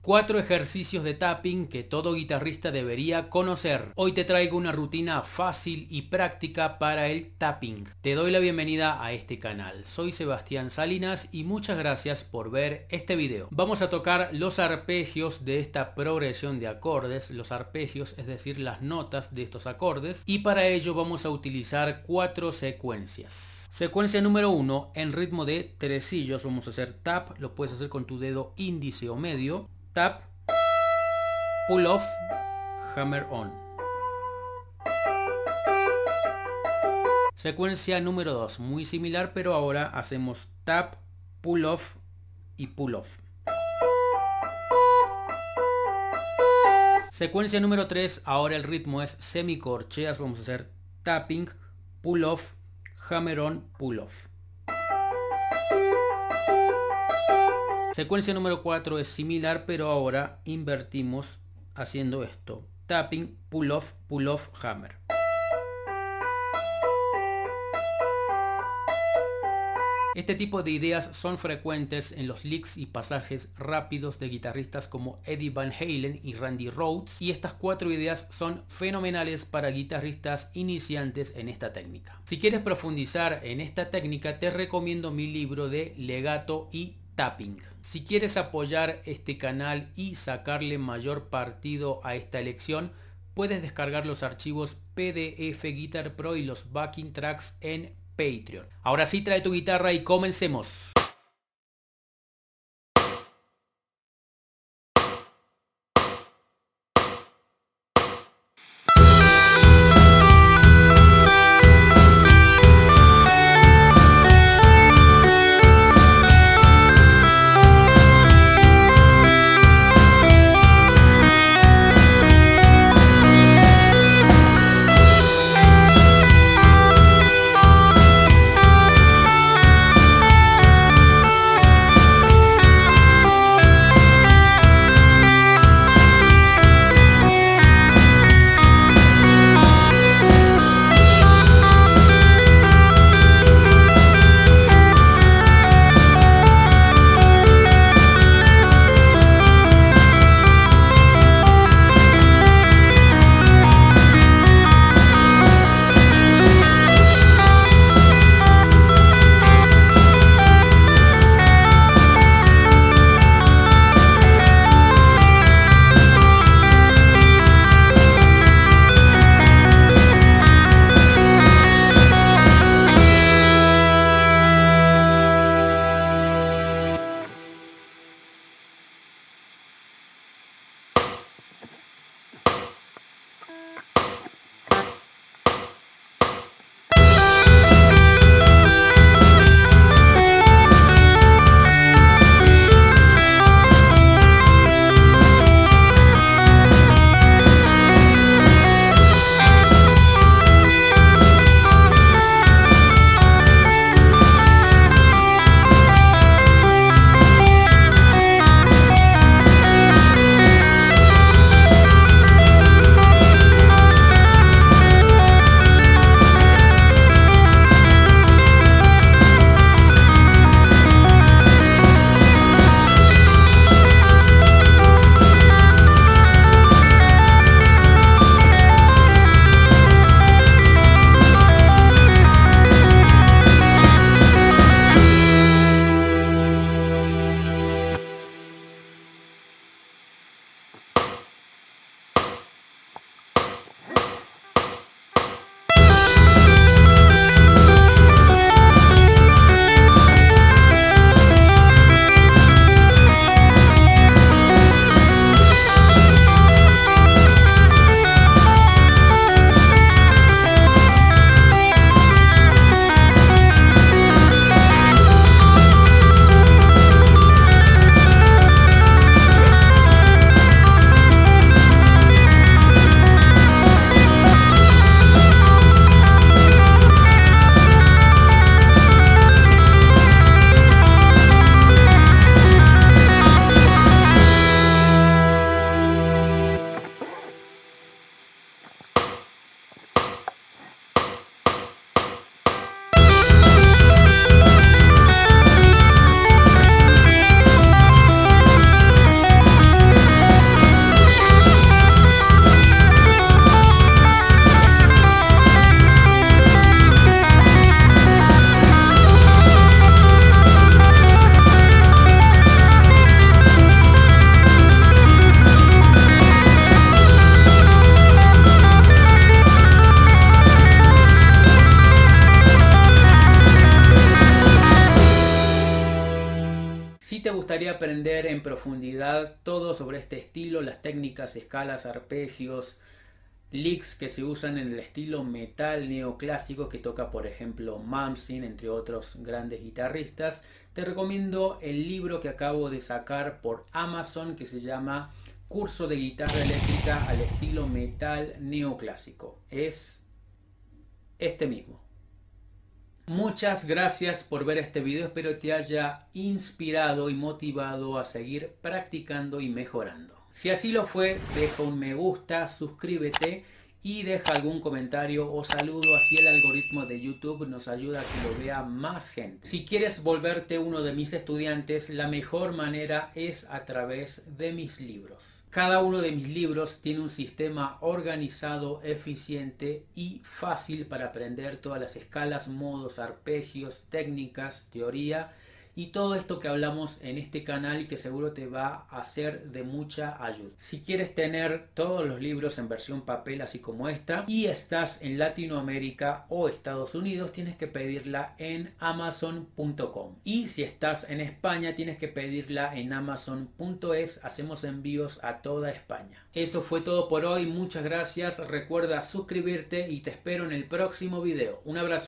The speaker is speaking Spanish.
4 ejercicios de tapping que todo guitarrista debería conocer. Hoy te traigo una rutina fácil y práctica para el tapping. Te doy la bienvenida a este canal. Soy Sebastián Salinas y muchas gracias por ver este video. Vamos a tocar los arpegios de esta progresión de acordes, los arpegios, es decir, las notas de estos acordes, y para ello vamos a utilizar 4 secuencias. Secuencia número 1, en ritmo de tresillos, vamos a hacer tap, lo puedes hacer con tu dedo índice o medio. Tap, pull off, hammer on. Secuencia número 2, muy similar, pero ahora hacemos tap, pull off y pull off. Secuencia número 3, ahora el ritmo es semicorcheas, vamos a hacer tapping, pull off, hammer on, pull off. Secuencia número 4 es similar, pero ahora invertimos haciendo esto. Tapping, pull off, hammer. Este tipo de ideas son frecuentes en los licks y pasajes rápidos de guitarristas como Eddie Van Halen y Randy Rhoads, y estas 4 ideas son fenomenales para guitarristas iniciantes en esta técnica. Si quieres profundizar en esta técnica, te recomiendo mi libro de legato y tapping. Si quieres apoyar este canal y sacarle mayor partido a esta lección, puedes descargar los archivos PDF Guitar Pro y los backing tracks en Patreon. Ahora sí, trae tu guitarra y comencemos. aprender en profundidad todo sobre este estilo, las técnicas, escalas, arpegios, licks que se usan en el estilo metal neoclásico que toca por ejemplo Malmsteen, entre otros grandes guitarristas, te recomiendo el libro que acabo de sacar por Amazon que se llama Curso de guitarra eléctrica al estilo metal neoclásico. Es este mismo. Muchas gracias por ver este video, espero te haya inspirado y motivado a seguir practicando y mejorando. Si así lo fue, deja un me gusta, suscríbete y deja algún comentario o saludo, así el algoritmo de YouTube nos ayuda a que lo vea más gente. Si quieres volverte uno de mis estudiantes, la mejor manera es a través de mis libros. Cada uno de mis libros tiene un sistema organizado, eficiente y fácil para aprender todas las escalas, modos, arpegios, técnicas, teoría y todo esto que hablamos en este canal y que seguro te va a ser de mucha ayuda. Si quieres tener todos los libros en versión papel así como esta y estás en Latinoamérica o Estados Unidos, tienes que pedirla en amazon.com, y si estás en España tienes que pedirla en amazon.es. Hacemos envíos a toda España. Eso fue todo por hoy, muchas gracias, recuerda suscribirte y te espero en el próximo video. Un abrazo.